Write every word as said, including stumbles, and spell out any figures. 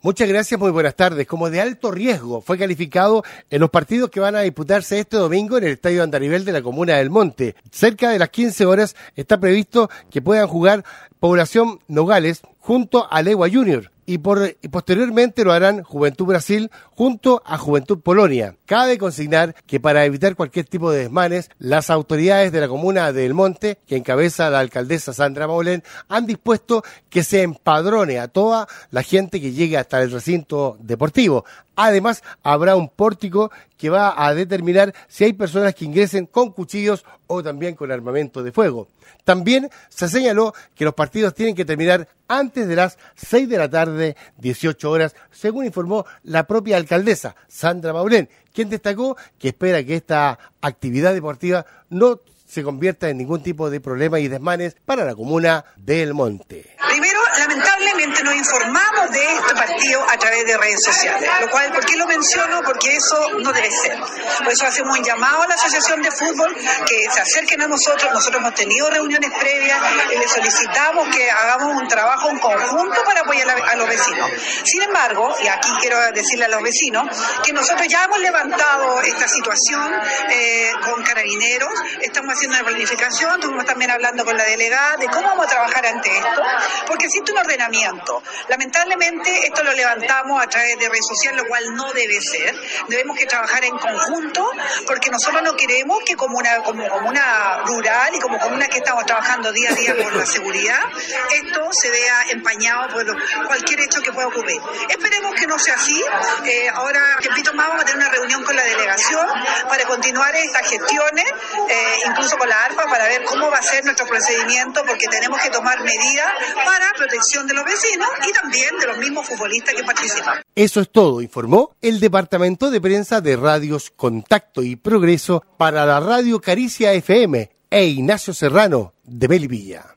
Muchas gracias, muy buenas tardes. Como de alto riesgo fue calificado en los partidos que van a disputarse este domingo en el Estadio Andarivel de la Comuna del Monte. Cerca de las quince horas está previsto que puedan jugar Población Nogales junto a Legua Junior. Y, por, y posteriormente lo harán Juventud Brasil junto a Juventud Polonia. Cabe consignar que para evitar cualquier tipo de desmanes, las autoridades de la comuna de El Monte, que encabeza la alcaldesa Sandra Maulén, han dispuesto que se empadrone a toda la gente que llegue hasta el recinto deportivo. Además, habrá un pórtico que va a determinar si hay personas que ingresen con cuchillos o también con armamento de fuego. También se señaló que los partidos tienen que terminar antes de las seis de la tarde, dieciocho horas, según informó la propia alcaldesa, Sandra Maulén, quien destacó que espera que esta actividad deportiva no se convierta en ningún tipo de problema y desmanes para la comuna del Monte. Primero, lamentablemente nos informamos de este partido a través de redes sociales, lo cual, ¿por qué lo menciono? Porque eso no debe ser. Por eso hacemos un llamado a la Asociación de Fútbol que se acerquen a nosotros. Nosotros hemos tenido reuniones previas y les solicitamos que hagamos un trabajo en conjunto para apoyar a los vecinos. Sin embargo, y aquí quiero decirle a los vecinos, que nosotros ya hemos levantado esta situación eh, con Carabineros, estamos haciendo una planificación, estuvimos también hablando con la delegada de cómo vamos a trabajar ante esto, porque existe un ordenamiento. Lamentablemente esto lo levantamos a través de redes sociales, lo cual no debe ser. Debemos que trabajar en conjunto, porque nosotros no queremos que como una, como, como una rural y como comuna que estamos trabajando día a día por la seguridad, esto se vea empañado por cualquier hecho que pueda ocurrir. Esperemos que no sea así. Eh, ahora, repito más, vamos a tener una reunión con la delegación para continuar estas gestiones, eh, incluso con la ARPA, para ver cómo va a ser nuestro procedimiento, porque tenemos que tomar medidas para protección de los vecinos y también de los mismos futbolistas que participan. Eso es todo, informó el Departamento de Prensa de Radios Contacto y Progreso para la Radio Caricia F M e Ignacio Serrano de Melipilla.